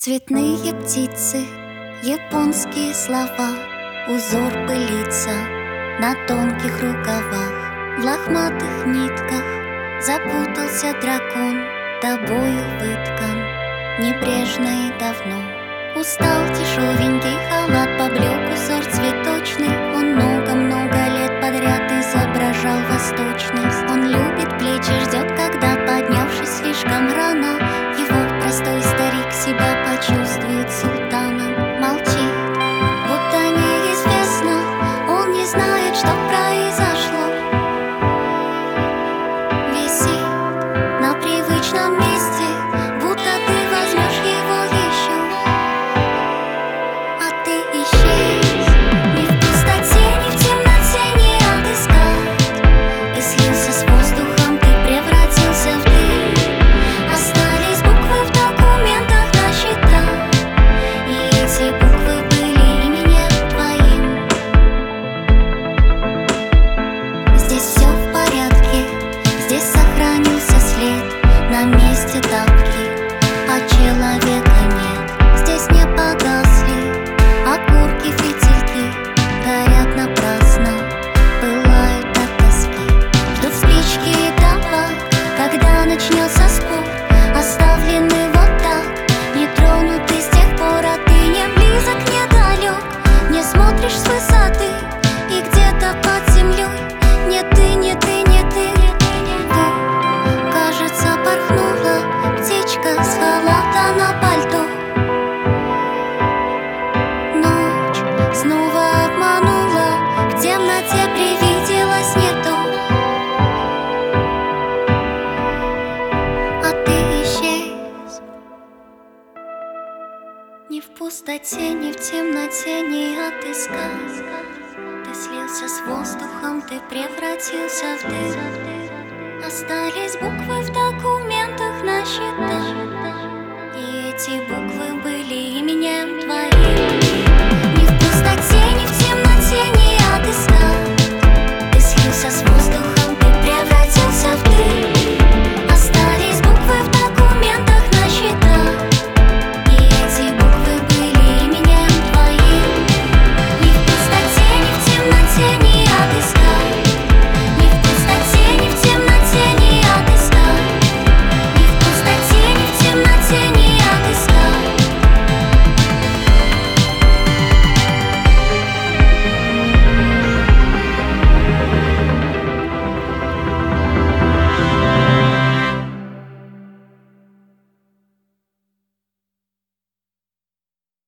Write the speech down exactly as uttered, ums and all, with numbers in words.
Цветные птицы, японские слова, узор пылится на тонких рукавах. В лохматых нитках запутался дракон, тобою выткан небрежно и давно. Устал дешевенький халат, поблек узор цветочный. Он много-много лет подряд изображал восточность. Он любит плечи, ждет, когда, поднявшись слишком рано, его простой старик себя почувствует султаном. Молчит, будто неизвестно, он не знает, что произошло. Висит на привычном месте, будто ты возьмешь его еще. А ты исчез, ни в пустоте, ни в темноте не отыскать. Ты слился с воздухом, ты превратился в дым. Остались буквы в документах на счетах, и эти буквы были именем твоим. Здесь все в порядке, здесь сохранился след, на месте тапки, а человека нет. Здесь не погасли окурки, фитильки, горят напрасно, пылают от тоски. Ждут спички и табак, когда начнется спор, оставлены вот так, не тронуты с тех пор. А ты не близок, не далек, не смотришь с высоты, и где-то под землей не ты, не ты, не ты. Ты, кажется, порхнула птичка с халата на пальто. Ночь снова обманула, в темноте привиделось не то. А ты исчез, ни в пустоте, ни в темноте не отыскать. Ты слился с воздухом, ты превратился в дым. Остались буквы в документах на счетах, и эти буквы были именем твоим.